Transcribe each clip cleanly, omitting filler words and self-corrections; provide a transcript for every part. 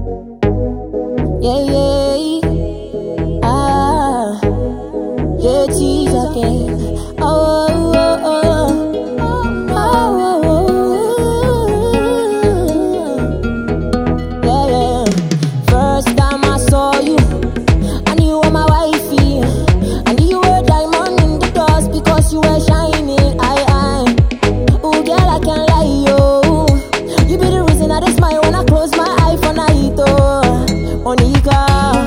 Yeah, yeah. Ah, yeah, tease again. Oh, oh, oh, oh, oh, yeah, yeah. First time I saw you, I knew you were my wifey. I knew you were diamond in the dust because you were shining. Oh, girl, I can't lie, yo. You be the reason I just smile when I close my eye for night, oh. Monica,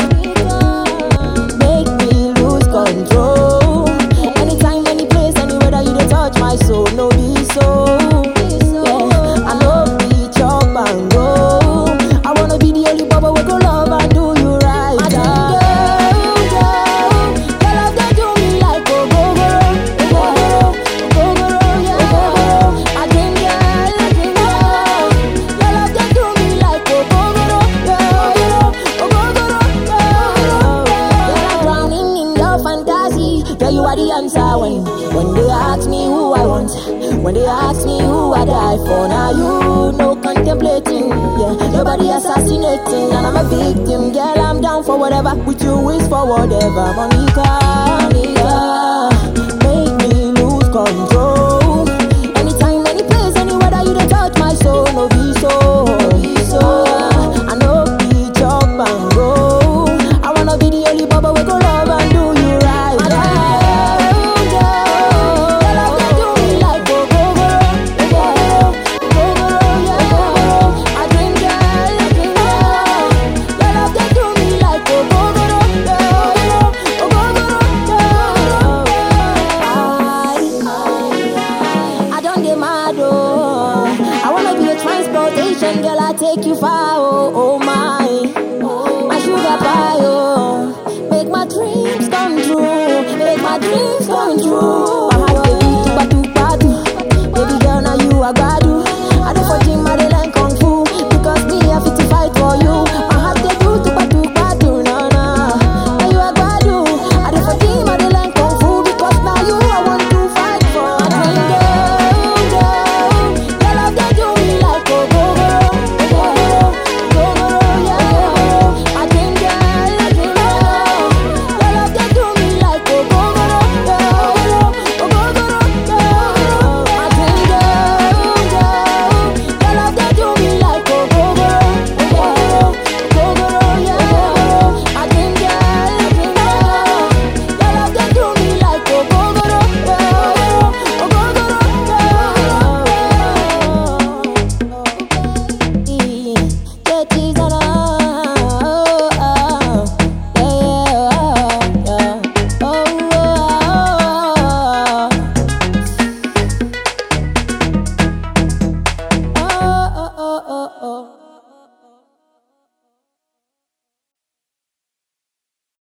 make me lose control. Anytime, any place, anywhere that you dey touch my soul, no be so. Yeah, I know be chop and go. I wanna be the only bubble we go love and do you right. My girl, your love they do me like go go go yeah. I dream girl, your love they do me like go go yeah. Girl, I'm drowning in your fantasy. Girl, you are the answer when they ask me who I want, when they ask me who I die for. Now you no contemplating, yeah. Nobody assassinating, and I'm a victim. Girl, I'm down for whatever. With you is for whatever. Monica, make me lose control. Anytime, any place, anywhere that you dey touch my soul, no be so. I know be chop and go. I wanna be the only bubble we go love and do you right. My girl, your love they do me like go go yeah. I dream girl, your love they do me like go go yeah. I don't get mad, oh. I wanna be a transportation, girl, I take you far, oh, oh my.